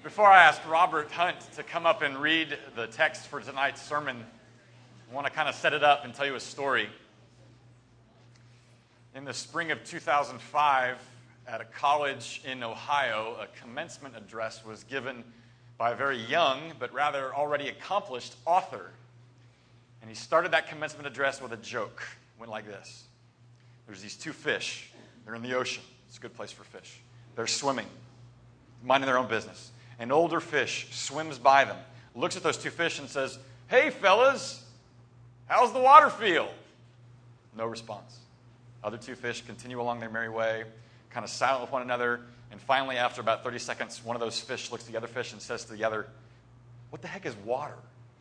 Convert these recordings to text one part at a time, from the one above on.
Before I ask Robert Hunt to come up and read the text for tonight's sermon, I want to kind of set it up and tell you a story. In the spring of 2005, at a college in Ohio, a commencement address was given by a very young, but rather already accomplished author. And he started that commencement address with a joke. It went like this. There's these two fish. They're in the ocean. It's a good place for fish. They're swimming, minding their own business. An older fish swims by them, looks at those two fish and says, "Hey, fellas, how's the water feel?" No response. Other two fish continue along their merry way, kind of silent with one another, and finally, after about 30 seconds, one of those fish looks at the other fish and says to the other, "What the heck is water?"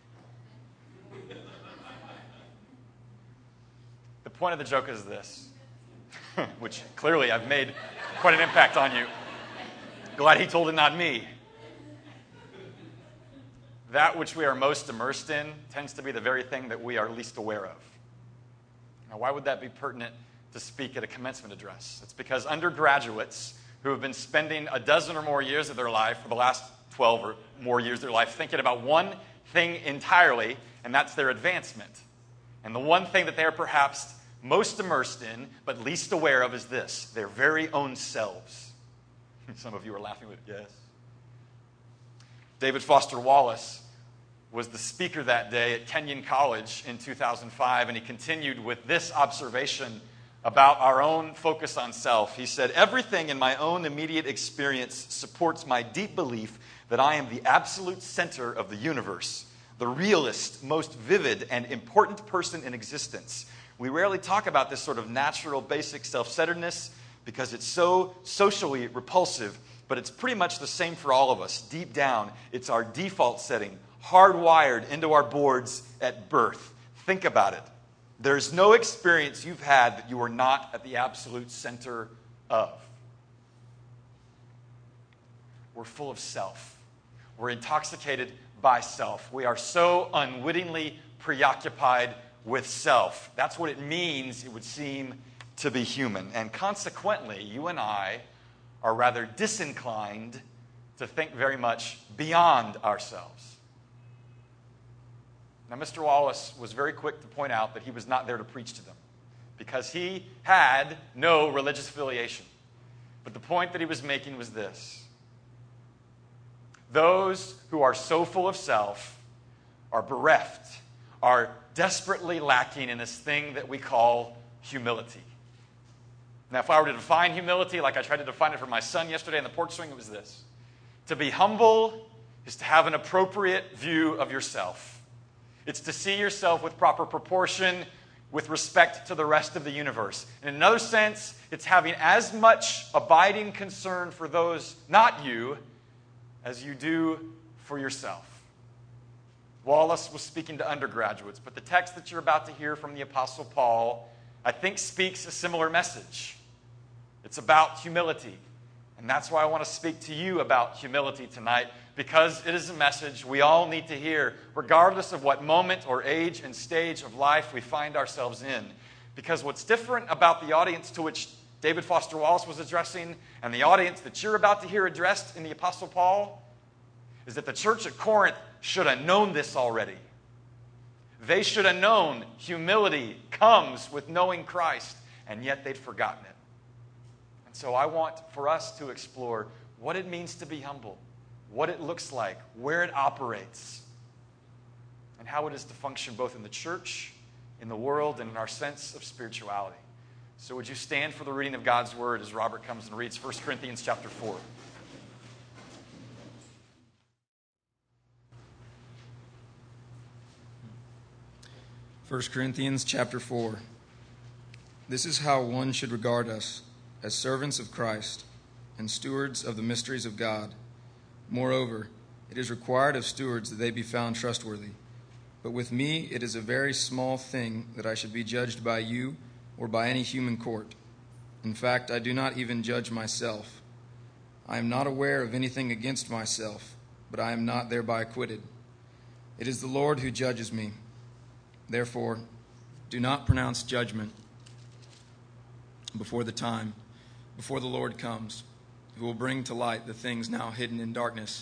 The point of the joke is this, which clearly I've made quite an impact on you. Glad he told it, not me. That which we are most immersed in tends to be the very thing that we are least aware of. Now, why would that be pertinent to speak at a commencement address? It's because undergraduates who have been spending a dozen or more years of their life, for the last 12 or more years of their life, thinking about one thing entirely, and that's their advancement. And the one thing that they are perhaps most immersed in, but least aware of, is this: their very own selves. Some of you are laughing with yes. David Foster Wallace was the speaker that day at Kenyon College in 2005, and he continued with this observation about our own focus on self. He said, "Everything in my own immediate experience supports my deep belief that I am the absolute center of the universe, the realest, most vivid, and important person in existence. We rarely talk about this sort of natural, basic self-centeredness because it's so socially repulsive, but it's pretty much the same for all of us. Deep down, it's our default setting, hardwired into our boards at birth. Think about it. There's no experience you've had that you are not at the absolute center of." We're full of self. We're intoxicated by self. We are so unwittingly preoccupied with self. That's what it means, it would seem, to be human. And consequently, you and I are rather disinclined to think very much beyond ourselves. Now, Mr. Wallace was very quick to point out that he was not there to preach to them because he had no religious affiliation. But the point that he was making was this: those who are so full of self are bereft, are desperately lacking in this thing that we call humility. Now, if I were to define humility like I tried to define it for my son yesterday in the porch swing, it was this: to be humble is to have an appropriate view of yourself. It's to see yourself with proper proportion with respect to the rest of the universe. In another sense, it's having as much abiding concern for those not you as you do for yourself. Wallace was speaking to undergraduates, but the text that you're about to hear from the Apostle Paul, I think, speaks a similar message. It's about humility. And that's why I want to speak to you about humility tonight, because it is a message we all need to hear, regardless of what moment or age and stage of life we find ourselves in. Because what's different about the audience to which David Foster Wallace was addressing and the audience that you're about to hear addressed in the Apostle Paul is that the church at Corinth should have known this already. They should have known humility comes with knowing Christ, and yet they'd forgotten it. And so I want for us to explore what it means to be humble, what it looks like, where it operates, and how it is to function both in the church, in the world, and in our sense of spirituality. So would you stand for the reading of God's Word as Robert comes and reads 1 Corinthians chapter 4. First Corinthians chapter 4. This is how one should regard us, as servants of Christ and stewards of the mysteries of God. Moreover, it is required of stewards that they be found trustworthy. But with me it is a very small thing that I should be judged by you or by any human court. In fact, I do not even judge myself. I am not aware of anything against myself, but I am not thereby acquitted. It is the Lord who judges me. Therefore, do not pronounce judgment before the time, before the Lord comes, who will bring to light the things now hidden in darkness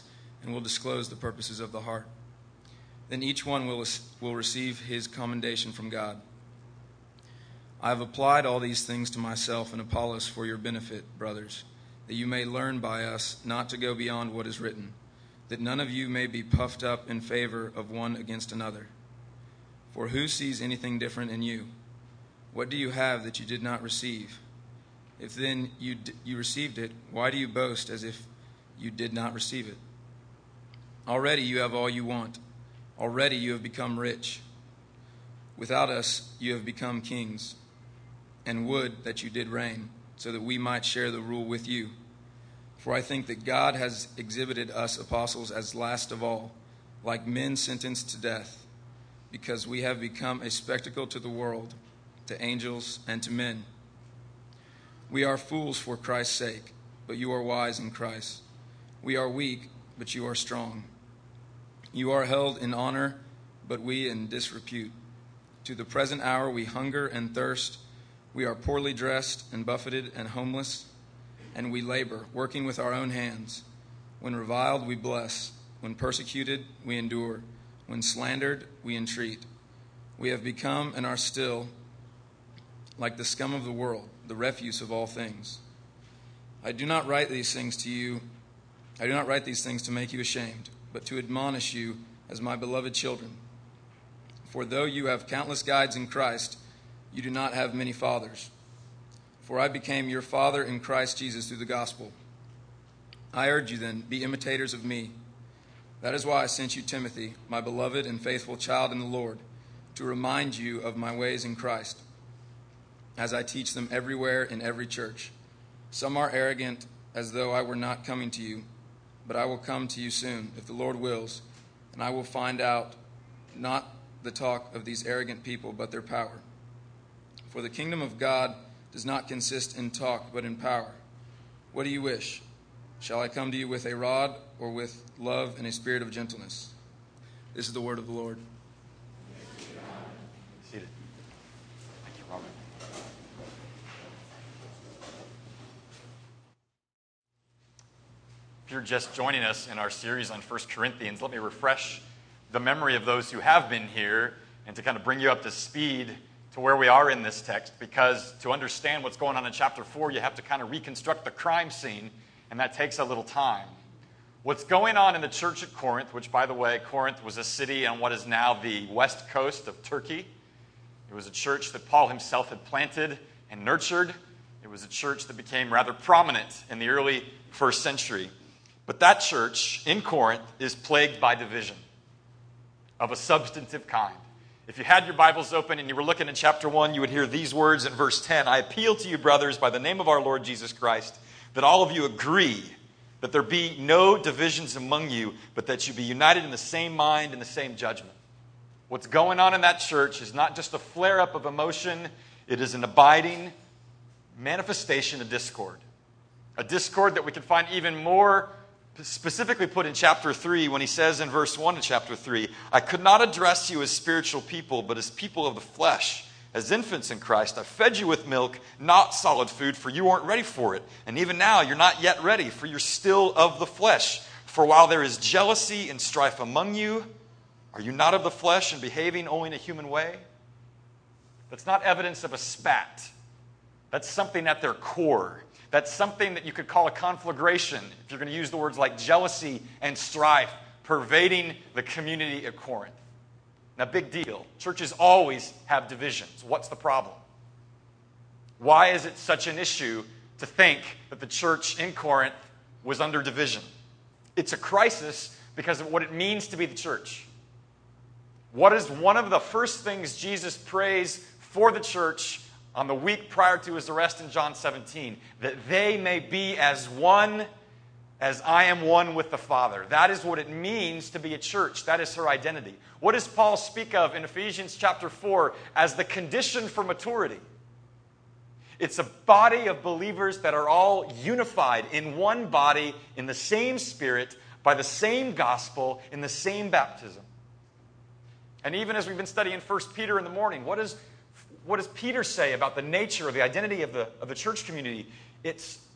and will disclose the purposes of the heart. Then each one will receive his commendation from God. I have applied all these things to myself and Apollos for your benefit, brothers, that you may learn by us not to go beyond what is written, that none of you may be puffed up in favor of one against another. For who sees anything different in you? What do you have that you did not receive? If then you received it, why do you boast as if you did not receive it? Already you have all you want. Already you have become rich. Without us you have become kings, and would that you did reign, so that we might share the rule with you. For I think that God has exhibited us apostles as last of all, like men sentenced to death, because we have become a spectacle to the world, to angels, and to men. We are fools for Christ's sake, but you are wise in Christ. We are weak, but you are strong. You are held in honor, but we in disrepute. To the present hour we hunger and thirst. We are poorly dressed and buffeted and homeless, and we labor, working with our own hands. When reviled, we bless. When persecuted, we endure. When slandered, we entreat. We have become and are still like the scum of the world, the refuse of all things. I do not write these things to make you ashamed, but to admonish you as my beloved children. For though you have countless guides in Christ, you do not have many fathers. For I became your father in Christ Jesus through the gospel. I urge you then, be imitators of me. That is why I sent you Timothy, my beloved and faithful child in the Lord, to remind you of my ways in Christ, as I teach them everywhere in every church. Some are arrogant, as though I were not coming to you, but I will come to you soon, if the Lord wills, and I will find out not the talk of these arrogant people, but their power. For the kingdom of God does not consist in talk, but in power. What do you wish? Shall I come to you with a rod, or with love and a spirit of gentleness? This is the word of the Lord. Seated. Thank you, Robert. If you're just joining us in our series on 1 Corinthians, let me refresh the memory of those who have been here and to kind of bring you up to speed to where we are in this text, because to understand what's going on in chapter 4, you have to kind of reconstruct the crime scene, and that takes a little time. What's going on in the church at Corinth, which, by the way, Corinth was a city on what is now the west coast of Turkey. It was a church that Paul himself had planted and nurtured. It was a church that became rather prominent in the early first century. But that church in Corinth is plagued by division of a substantive kind. If you had your Bibles open and you were looking in chapter 1, you would hear these words in verse 10. I appeal to you, brothers, by the name of our Lord Jesus Christ, that all of you agree, that there be no divisions among you, but that you be united in the same mind and the same judgment. What's going on in that church is not just a flare-up of emotion, it is an abiding manifestation of discord. A discord that we can find even more specifically put in chapter 3 when he says in verse 1 of chapter 3, I could not address you as spiritual people, but as people of the flesh, as infants in Christ. I fed you with milk, not solid food, for you weren't ready for it. And even now you're not yet ready, for you're still of the flesh. For while there is jealousy and strife among you, are you not of the flesh and behaving only in a human way? That's not evidence of a spat. That's something at their core. That's something that you could call a conflagration, if you're going to use the words like jealousy and strife pervading the community at Corinth. Now, big deal. Churches always have divisions. What's the problem? Why is it such an issue to think that the church in Corinth was under division? It's a crisis because of what it means to be the church. What is one of the first things Jesus prays for the church on the week prior to his arrest in John 17, that they may be as one as I am one with the Father. That is what it means to be a church. That is her identity. What does Paul speak of in Ephesians chapter 4 as the condition for maturity? It's a body of believers that are all unified in one body, in the same Spirit, by the same gospel, in the same baptism. And even as we've been studying 1 Peter in the morning, what does Peter say about the nature of the identity of the church community? It's a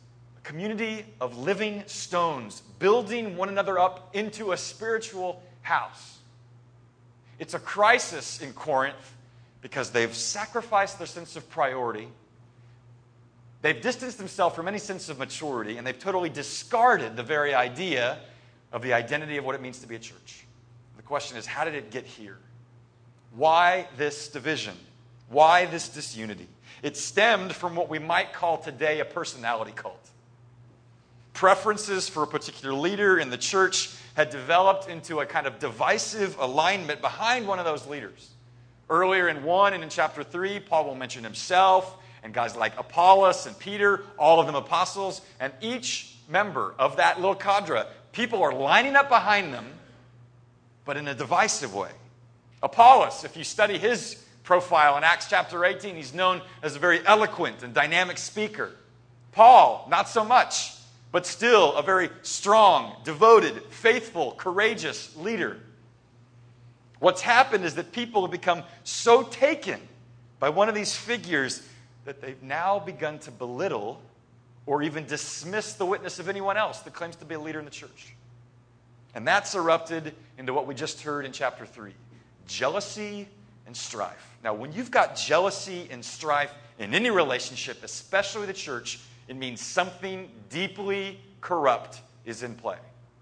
community of living stones, building one another up into a spiritual house. It's a crisis in Corinth because they've sacrificed their sense of priority. They've distanced themselves from any sense of maturity, and they've totally discarded the very idea of the identity of what it means to be a church. The question is, how did it get here? Why this division? Why this disunity? It stemmed from what we might call today a personality cult. Preferences for a particular leader in the church had developed into a kind of divisive alignment behind one of those leaders. Earlier in 1 and in chapter 3, Paul will mention himself and guys like Apollos and Peter, all of them apostles, and each member of that little cadre, people are lining up behind them, but in a divisive way. Apollos, if you study his profile in Acts chapter 18, he's known as a very eloquent and dynamic speaker. Paul, not so much, but still a very strong, devoted, faithful, courageous leader. What's happened is that people have become so taken by one of these figures that they've now begun to belittle or even dismiss the witness of anyone else that claims to be a leader in the church. And that's erupted into what we just heard in chapter 3, jealousy and strife. Now, when you've got jealousy and strife in any relationship, especially the church, it means something deeply corrupt is in play.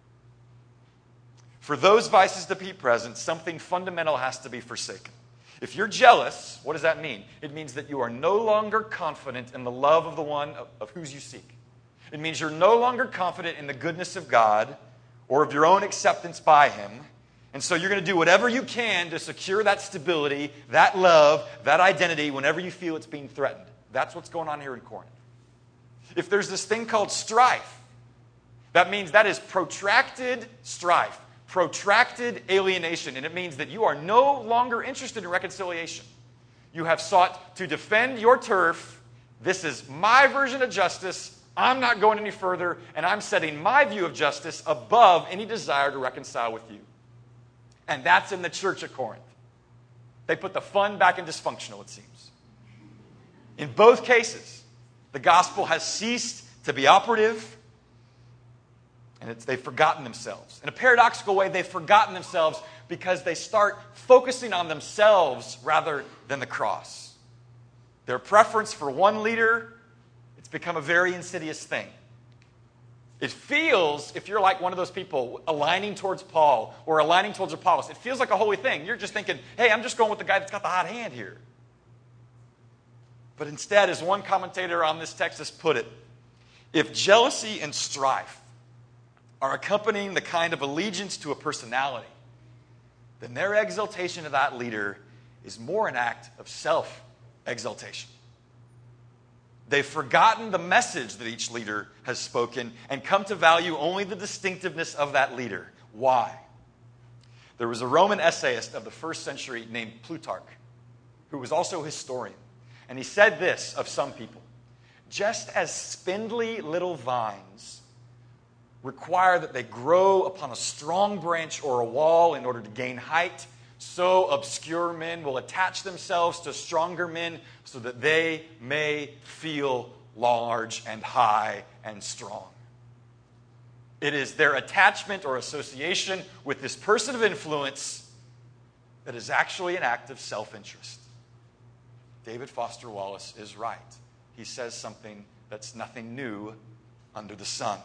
For those vices to be present, something fundamental has to be forsaken. If you're jealous, what does that mean? It means that you are no longer confident in the love of the one of whose you seek. It means you're no longer confident in the goodness of God or of your own acceptance by Him. And so you're going to do whatever you can to secure that stability, that love, that identity whenever you feel it's being threatened. That's what's going on here in Corinth. If there's this thing called strife, that means that is protracted strife, protracted alienation, and it means that you are no longer interested in reconciliation. You have sought to defend your turf. This is my version of justice. I'm not going any further, and I'm setting my view of justice above any desire to reconcile with you. And that's in the church at Corinth. They put the fun back in dysfunctional, it seems. In both cases, the gospel has ceased to be operative, and they've forgotten themselves. In a paradoxical way, they've forgotten themselves because they start focusing on themselves rather than the cross. Their preference for one leader, it's become a very insidious thing. It feels, if you're like one of those people aligning towards Paul or aligning towards Apollos, it feels like a holy thing. You're just thinking, hey, I'm just going with the guy that's got the hot hand here. But instead, as one commentator on this text has put it, if jealousy and strife are accompanying the kind of allegiance to a personality, then their exaltation of that leader is more an act of self-exaltation. They've forgotten the message that each leader has spoken and come to value only the distinctiveness of that leader. Why? There was a Roman essayist of the first century named Plutarch, who was also a historian. And he said this of some people: just as spindly little vines require that they grow upon a strong branch or a wall in order to gain height, so obscure men will attach themselves to stronger men so that they may feel large and high and strong. It is their attachment or association with this person of influence that is actually an act of self-interest. David Foster Wallace is right. He says something that's nothing new under the sun.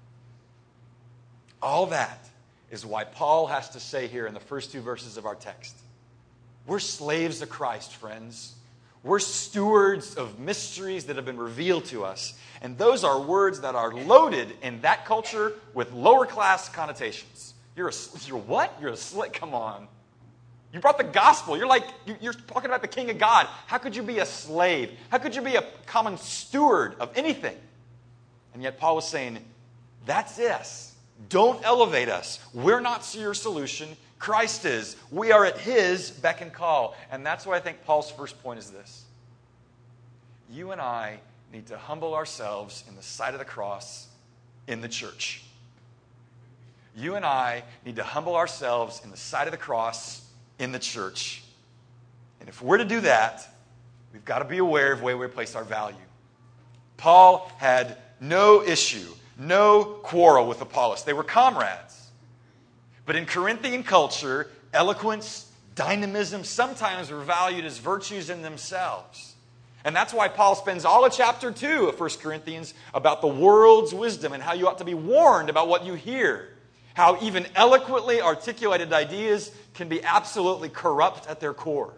All that is why Paul has to say here in the first two verses of our text, we're slaves of Christ, friends. We're stewards of mysteries that have been revealed to us. And those are words that are loaded in that culture with lower class connotations. You're what? You're a slave? Come on. You brought the gospel. You're talking about the King of God. How could you be a slave? How could you be a common steward of anything? And yet Paul was saying, that's us. Don't elevate us. We're not your solution. Christ is. We are at His beck and call. And that's why I think Paul's first point is this. You and I need to humble ourselves in the sight of the cross in the church. You and I need to humble ourselves in the sight of the cross in the church. And if we're to do that, we've got to be aware of where we place our value. Paul had no issue, no quarrel with Apollos. They were comrades. But in Corinthian culture, eloquence, dynamism sometimes were valued as virtues in themselves. And that's why Paul spends all of chapter 2 of 1 Corinthians about the world's wisdom and how you ought to be warned about what you hear. How even eloquently articulated ideas can be absolutely corrupt at their core.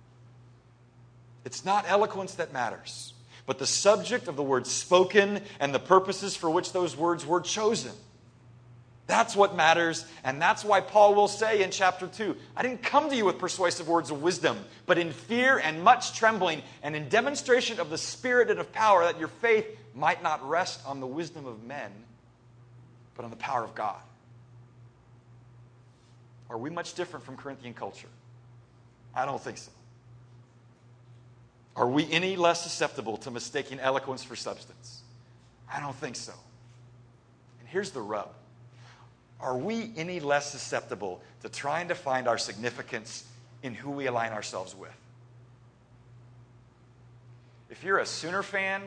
It's not eloquence that matters, but the subject of the words spoken and the purposes for which those words were chosen. That's what matters, and that's why Paul will say in chapter 2, I didn't come to you with persuasive words of wisdom, but in fear and much trembling, and in demonstration of the Spirit and of power, that your faith might not rest on the wisdom of men, but on the power of God. Are we much different from Corinthian culture? I don't think so. Are we any less susceptible to mistaking eloquence for substance? I don't think so. And here's the rub. Are we any less susceptible to trying to find our significance in who we align ourselves with? If you're a Sooner fan,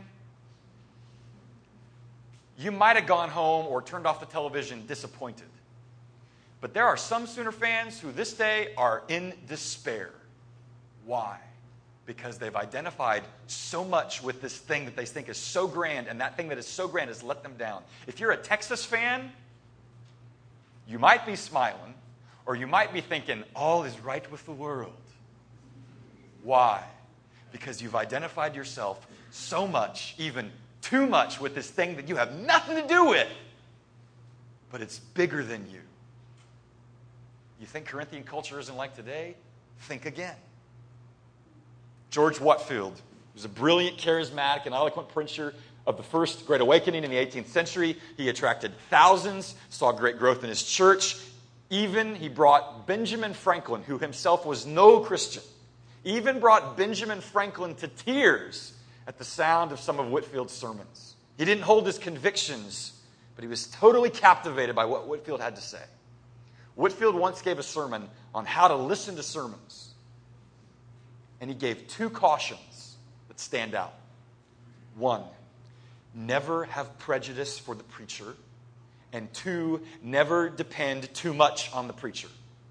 you might have gone home or turned off the television disappointed. But there are some Sooner fans who this day are in despair. Why? Because they've identified so much with this thing that they think is so grand, and that thing that is so grand has let them down. If you're a Texas fan, you might be smiling, or you might be thinking, all is right with the world. Why? Because you've identified yourself so much, even too much, with this thing that you have nothing to do with, but it's bigger than you. You think Corinthian culture isn't like today? Think again. George Whitefield was a brilliant, charismatic, and eloquent preacher of the First Great Awakening in the 18th century. He attracted thousands, saw great growth in his church. Even he brought Benjamin Franklin, who himself was no Christian, even brought Benjamin Franklin to tears at the sound of some of Whitefield's sermons. He didn't hold his convictions, but he was totally captivated by what Whitefield had to say. Whitefield once gave a sermon on how to listen to sermons. And he gave 2 cautions that stand out. 1, never have prejudice for the preacher. And 2, never depend too much on the preacher.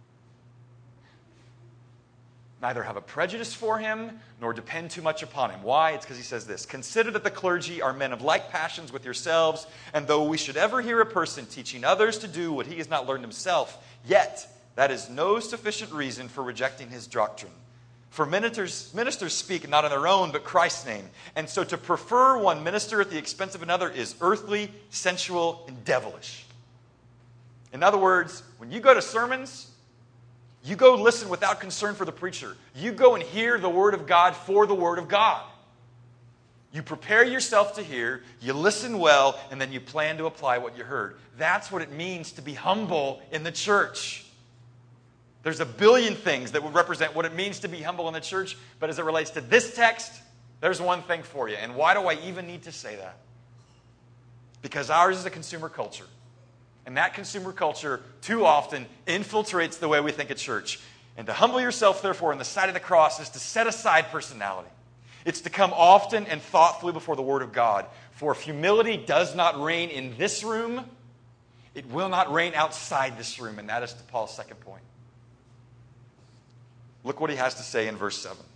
Neither have a prejudice for him, nor depend too much upon him. Why? It's because he says this. Consider that the clergy are men of like passions with yourselves, and though we should ever hear a person teaching others to do what he has not learned himself, yet that is no sufficient reason for rejecting his doctrine. For ministers speak not in their own, but Christ's name. And so to prefer one minister at the expense of another is earthly, sensual, and devilish. In other words, when you go to sermons, you go listen without concern for the preacher. You go and hear the Word of God for the Word of God. You prepare yourself to hear, you listen well, and then you plan to apply what you heard. That's what it means to be humble in the church. There's a billion things that would represent what it means to be humble in the church, but as it relates to this text, there's one thing for you. And why do I even need to say that? Because ours is a consumer culture. And that consumer culture too often infiltrates the way we think at church. And to humble yourself, therefore, in the sight of the cross is to set aside personality. It's to come often and thoughtfully before the Word of God. For if humility does not reign in this room, it will not reign outside this room. And that is to Paul's second point. Look what he has to say in verse 7.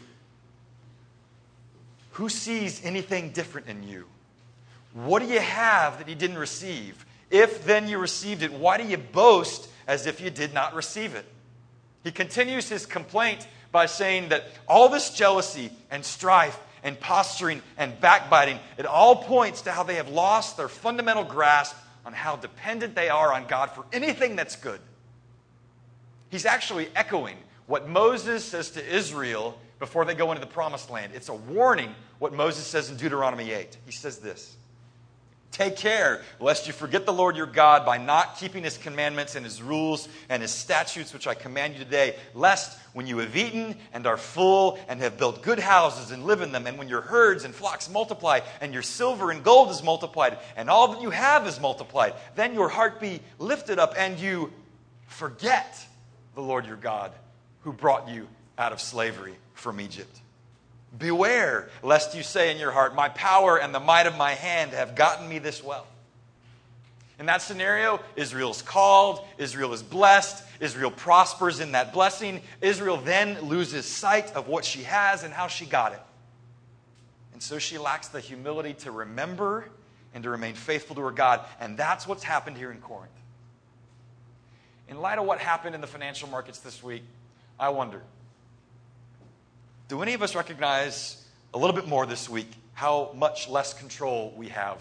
Who sees anything different in you? What do you have that you didn't receive? If then you received it, why do you boast as if you did not receive it? He continues his complaint by saying that all this jealousy and strife and posturing and backbiting, it all points to how they have lost their fundamental grasp on how dependent they are on God for anything that's good. He's actually echoing what Moses says to Israel before they go into the promised land. It's a warning what Moses says in Deuteronomy 8. He says this, take care lest you forget the Lord your God by not keeping his commandments and his rules and his statutes which I command you today, lest when you have eaten and are full and have built good houses and live in them, and when your herds and flocks multiply and your silver and gold is multiplied and all that you have is multiplied, then your heart be lifted up and you forget the Lord your God who brought you out of slavery from Egypt. Beware, lest you say in your heart, my power and the might of my hand have gotten me this wealth. In that scenario, Israel's called, Israel is blessed, Israel prospers in that blessing. Israel then loses sight of what she has and how she got it. And so she lacks the humility to remember and to remain faithful to her God. And that's what's happened here in Corinth. In light of what happened in the financial markets this week, I wonder, do any of us recognize a little bit more this week how much less control we have?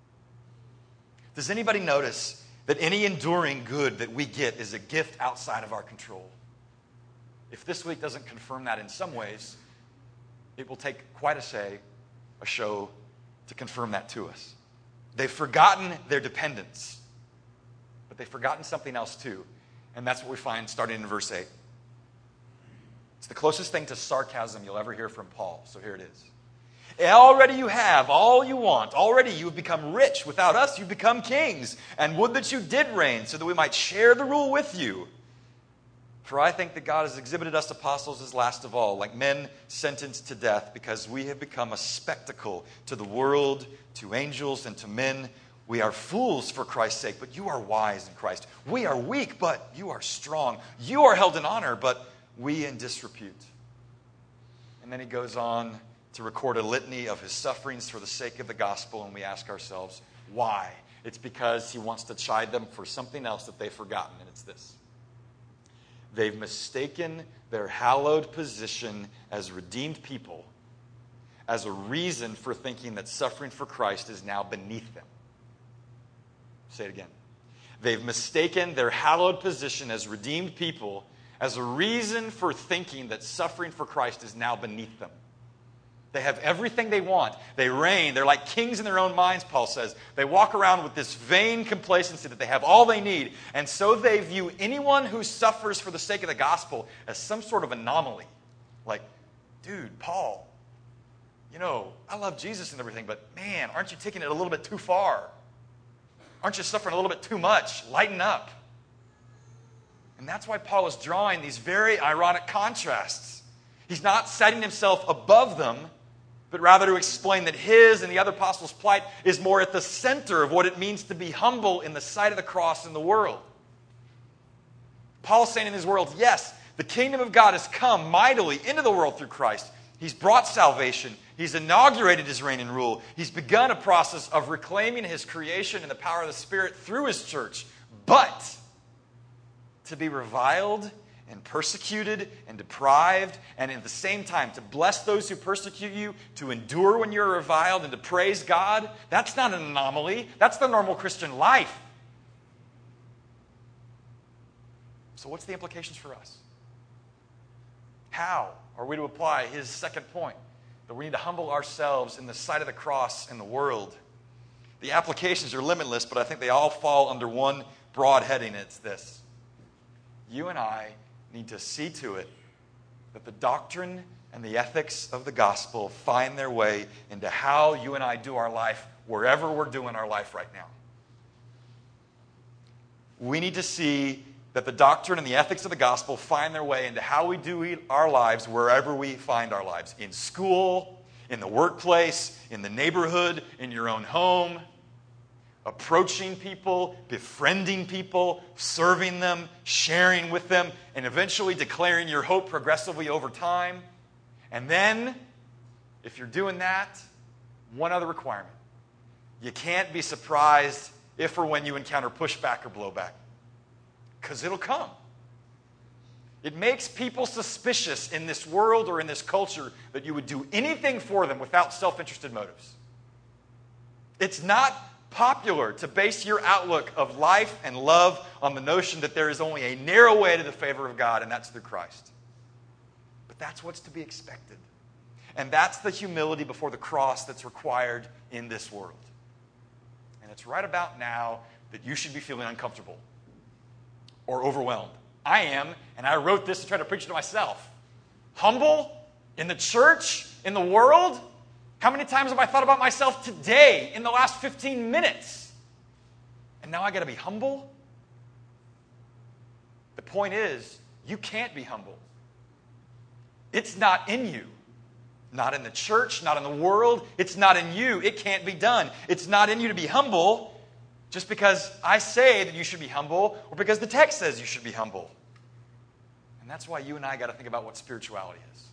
Does anybody notice that any enduring good that we get is a gift outside of our control? If this week doesn't confirm that in some ways, it will take quite a show to confirm that to us. They've forgotten their dependence, but they've forgotten something else too, and that's what we find starting in verse 8. It's the closest thing to sarcasm you'll ever hear from Paul, so here it is. Already you have all you want. Already you have become rich. Without us, you've become kings. And would that you did reign, so that we might share the rule with you. For I think that God has exhibited us apostles as last of all, like men sentenced to death, because we have become a spectacle to the world, to angels, and to men. We are fools for Christ's sake, but you are wise in Christ. We are weak, but you are strong. You are held in honor, but we in disrepute. And then he goes on to record a litany of his sufferings for the sake of the gospel, and we ask ourselves, why? It's because he wants to chide them for something else that they've forgotten, and it's this. They've mistaken their hallowed position as redeemed people as a reason for thinking that suffering for Christ is now beneath them. Say it again. They've mistaken their hallowed position as redeemed people as a reason for thinking that suffering for Christ is now beneath them. They have everything they want. They reign. They're like kings in their own minds, Paul says. They walk around with this vain complacency that they have all they need. And so they view anyone who suffers for the sake of the gospel as some sort of anomaly. Like, dude, Paul, I love Jesus and everything, but man, aren't you taking it a little bit too far? Aren't you suffering a little bit too much? Lighten up. And that's why Paul is drawing these very ironic contrasts. He's not setting himself above them, but rather to explain that his and the other apostles' plight is more at the center of what it means to be humble in the sight of the cross in the world. Paul's saying in his world, yes, the kingdom of God has come mightily into the world through Christ. He's brought salvation. He's inaugurated his reign and rule. He's begun a process of reclaiming his creation and the power of the Spirit through his church. But to be reviled and persecuted and deprived, and at the same time to bless those who persecute you, to endure when you're reviled, and to praise God, that's not an anomaly. That's the normal Christian life. So what's the implications for us? How are we to apply his second point, that we need to humble ourselves in the sight of the cross in the world? The applications are limitless, but I think they all fall under one broad heading. It's this. You and I need to see to it that the doctrine and the ethics of the gospel find their way into how you and I do our life wherever we're doing our life right now. We need to see that the doctrine and the ethics of the gospel find their way into how we do our lives wherever we find our lives. In school, in the workplace, in the neighborhood, in your own home. Approaching people, befriending people, serving them, sharing with them, and eventually declaring your hope progressively over time. And then, if you're doing that, one other requirement. You can't be surprised if or when you encounter pushback or blowback. Because it'll come. It makes people suspicious in this world or in this culture that you would do anything for them without self-interested motives. It's not popular to base your outlook of life and love on the notion that there is only a narrow way to the favor of God, and that's through Christ. But that's what's to be expected. And that's the humility before the cross that's required in this world. And it's right about now that you should be feeling uncomfortable or overwhelmed. I am, and I wrote this to try to preach it to myself. Humble in the church, in the world. How many times have I thought about myself today in the last 15 minutes? And now I got to be humble? The point is, you can't be humble. It's not in you. not in the church, not in the world. It's not in you. It can't be done. It's not in you to be humble just because I say that you should be humble or because the text says you should be humble. And that's why you and I got to think about what spirituality is.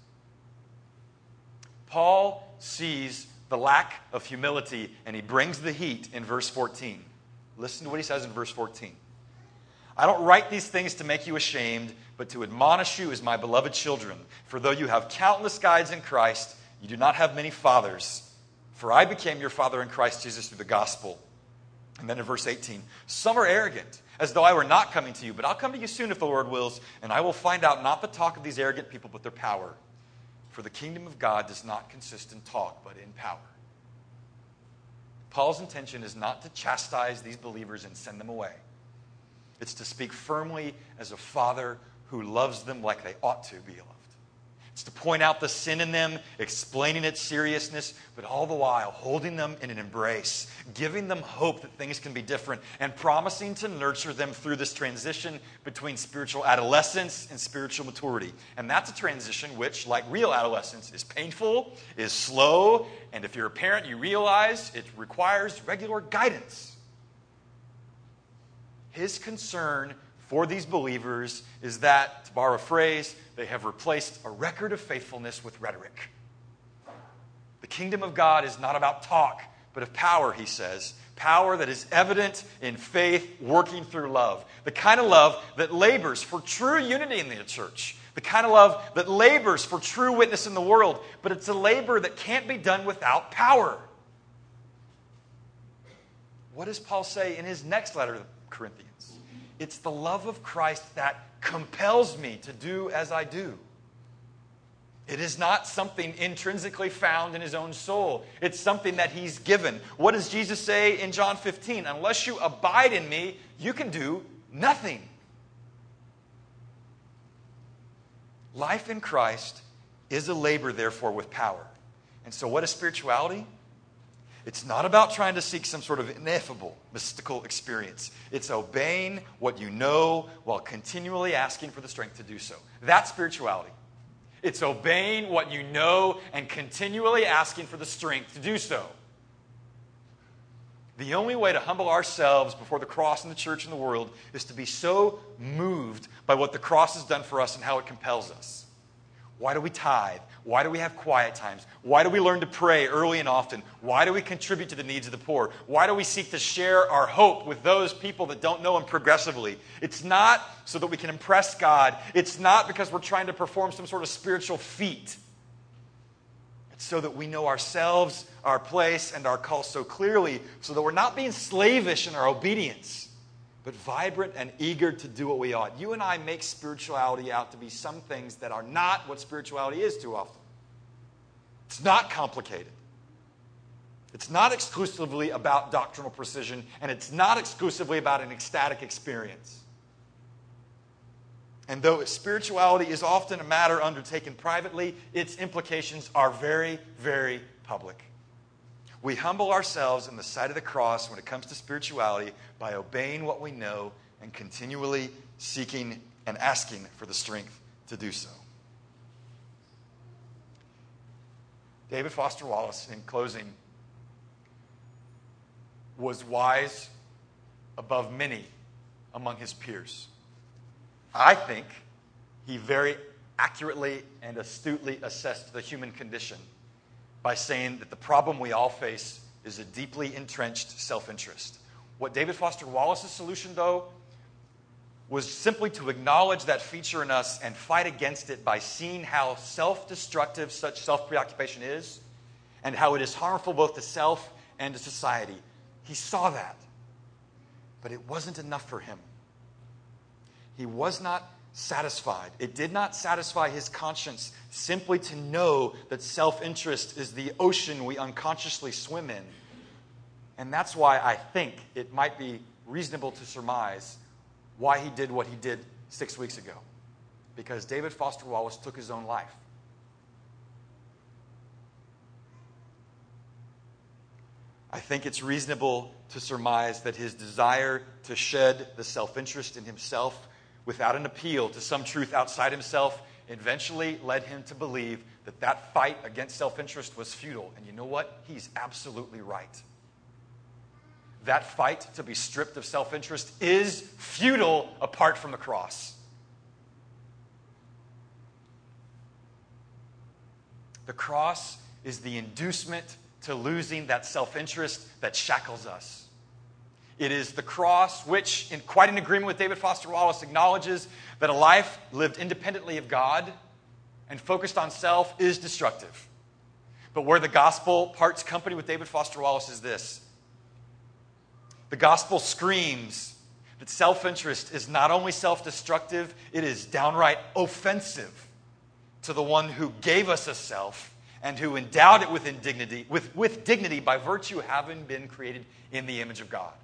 Paul sees the lack of humility, and he brings the heat in verse 14. Listen to what he says in verse 14. I don't write these things to make you ashamed, but to admonish you as my beloved children. For though you have countless guides in Christ, you do not have many fathers. For I became your father in Christ Jesus through the gospel. And then in verse 18, some are arrogant, as though I were not coming to you, but I'll come to you soon if the Lord wills, and I will find out not the talk of these arrogant people, but their power. For the kingdom of God does not consist in talk, but in power. Paul's intention is not to chastise these believers and send them away. It's to speak firmly as a father who loves them like they ought to be loved. It's to point out the sin in them, explaining its seriousness, but all the while holding them in an embrace, giving them hope that things can be different, and promising to nurture them through this transition between spiritual adolescence and spiritual maturity. And that's a transition which, like real adolescence, is painful, is slow, and if you're a parent, you realize it requires regular guidance. His concern for these believers is that, to borrow a phrase, they have replaced a record of faithfulness with rhetoric. The kingdom of God is not about talk, but of power, he says. Power that is evident in faith, working through love. The kind of love that labors for true unity in the church. The kind of love that labors for true witness in the world. But it's a labor that can't be done without power. What does Paul say in his next letter to the Corinthians? It's the love of Christ that compels me to do as I do. It is not something intrinsically found in his own soul. It's something that he's given. What does Jesus say in John 15? Unless you abide in me, you can do nothing. Life in Christ is a labor, therefore, with power. And so what is spirituality? It's not about trying to seek some sort of ineffable, mystical experience. It's obeying what you know while continually asking for the strength to do so. That's spirituality. It's obeying what you know and continually asking for the strength to do so. The only way to humble ourselves before the cross and the church and the world is to be so moved by what the cross has done for us and how it compels us. Why do we tithe? Why do we have quiet times? Why do we learn to pray early and often? Why do we contribute to the needs of the poor? Why do we seek to share our hope with those people that don't know Him progressively? It's not so that we can impress God. It's not because we're trying to perform some sort of spiritual feat. It's so that we know ourselves, our place, and our call so clearly, so that we're not being slavish in our obedience, but vibrant and eager to do what we ought. You and I make spirituality out to be some things that are not what spirituality is too often. It's not complicated. It's not exclusively about doctrinal precision, and it's not exclusively about an ecstatic experience. And though spirituality is often a matter undertaken privately, its implications are very, very public. We humble ourselves in the sight of the cross when it comes to spirituality by obeying what we know and continually seeking and asking for the strength to do so. David Foster Wallace, in closing, was wise above many among his peers. I think he very accurately and astutely assessed the human condition by saying that the problem we all face is a deeply entrenched self-interest. What David Foster Wallace's solution, though, was simply to acknowledge that feature in us and fight against it by seeing how self-destructive such self-preoccupation is and how it is harmful both to self and to society. He saw that, but it wasn't enough for him. He was not satisfied. It did not satisfy his conscience simply to know that self-interest is the ocean we unconsciously swim in. And that's why I think it might be reasonable to surmise why he did what he did 6 weeks ago. Because David Foster Wallace took his own life. I think it's reasonable to surmise that his desire to shed the self-interest in himself without an appeal to some truth outside himself eventually led him to believe that that fight against self-interest was futile. And you know what? He's absolutely right. That fight to be stripped of self-interest is futile apart from the cross. The cross is the inducement to losing that self-interest that shackles us. It is the cross which, in quite in agreement with David Foster Wallace, acknowledges that a life lived independently of God and focused on self is destructive. But where the gospel parts company with David Foster Wallace is this. The gospel screams that self-interest is not only self-destructive, it is downright offensive to the one who gave us a self and who endowed it with dignity by virtue of having been created in the image of God.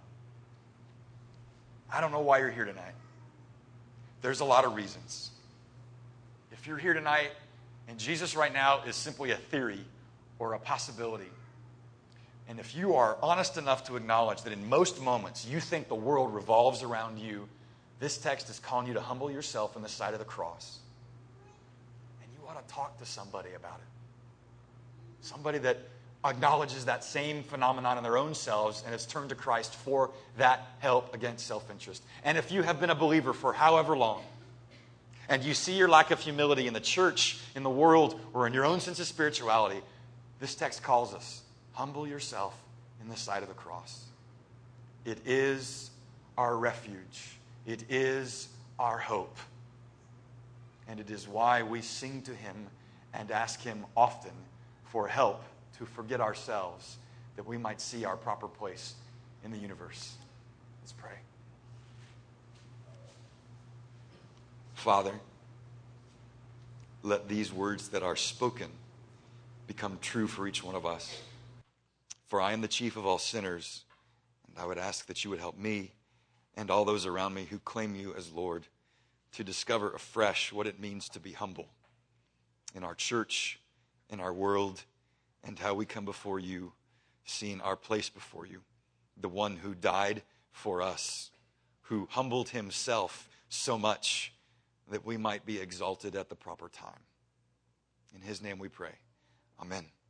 I don't know why you're here tonight. There's a lot of reasons. If you're here tonight and Jesus right now is simply a theory or a possibility, and if you are honest enough to acknowledge that in most moments you think the world revolves around you, this text is calling you to humble yourself in the sight of the cross. And you ought to talk to somebody about it. Somebody that acknowledges that same phenomenon in their own selves and has turned to Christ for that help against self-interest. And if you have been a believer for however long, and you see your lack of humility in the church, in the world, or in your own sense of spirituality, this text calls us, humble yourself in the sight of the cross. It is our refuge. It is our hope. And it is why we sing to him and ask him often for help to forget ourselves, that we might see our proper place in the universe. Let's pray. Father, let these words that are spoken become true for each one of us. For I am the chief of all sinners, and I would ask that you would help me and all those around me who claim you as Lord to discover afresh what it means to be humble in our church, in our world, and how we come before you, seeing our place before you, the one who died for us, who humbled himself so much that we might be exalted at the proper time. In his name we pray. Amen.